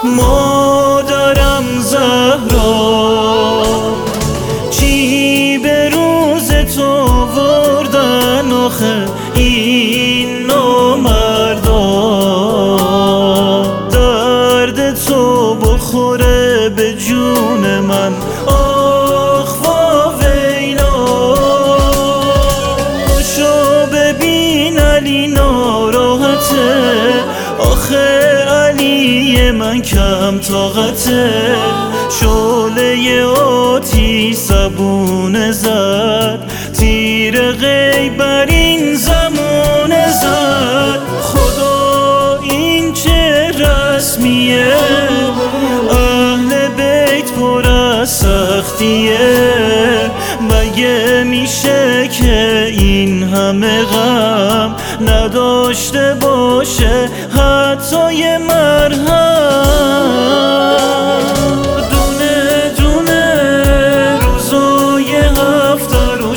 مادرم زهرا، چی به روز تو وردن آخه این نامردا؟ درد تو بخوره به جون من، آخ وا ویلا. شو ببین علی ناراحته، آخه علی من کم طاقته. شعله آتیش زبون زد، تیر غیب بر این زمانه زد. خدا این چه رسمیه، اهل بیت پر از سختیه. مگه میشه که این همه غم نداشته باشه حتی یه مرهم؟ دونه دونه روزای هفته رو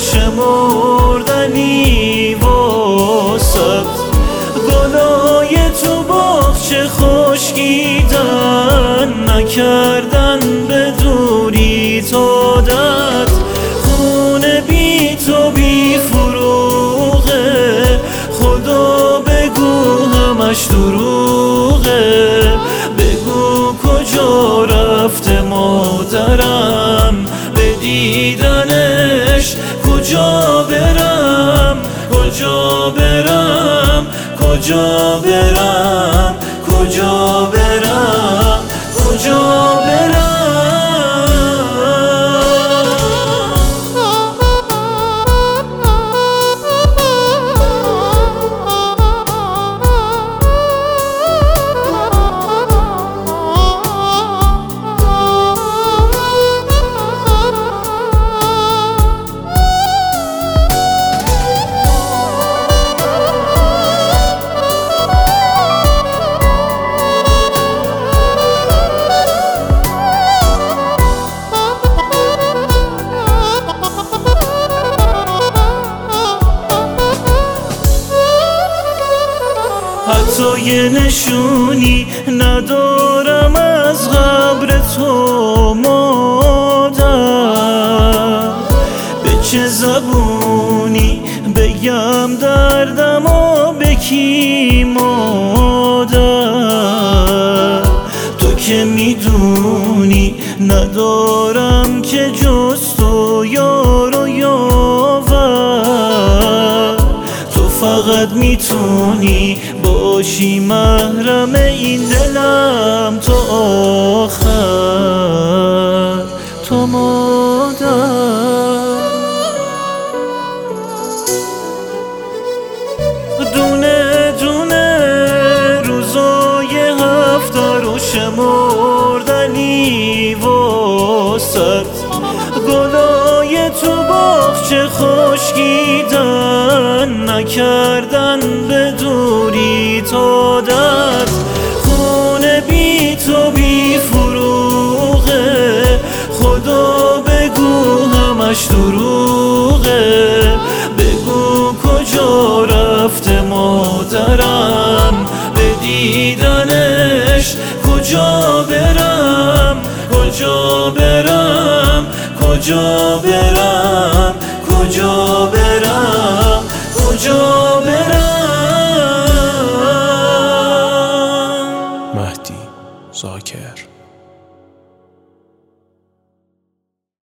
شمردنی واسد، گلای تو باغچه خشکیدن نکردن به دوری تا دد. خونه بی تو بی فروغه، خدا بگو همش دروغه. بگو کجا رفته مادرم، به دیدنش کجا برم؟ کجا برم؟ کجا برم؟ کجا برم؟ کجا برم؟ حتی یه نشونی ندارم از قبر تو مادر. به چه زبونی بگم دردم و به کی مادر؟ تو که میدونی ندارم که جز تو یار و یاور. تو فقط میتونی باشی محرم این دلم تا آخر، تو مادر. دونه دونه روزای هفته رو شمردنی واسد، گلای تو باغچه خشکیدن نکردن به دوری تا دد. خونه بی تو بی فروغه، خدا بگو همش دروغه. بگو کجا رفته مادرم، به دیدنش کجا برم؟ کجا برم؟ کجا برم؟ کجا برم؟ کجا برم؟ مهدی زاکر.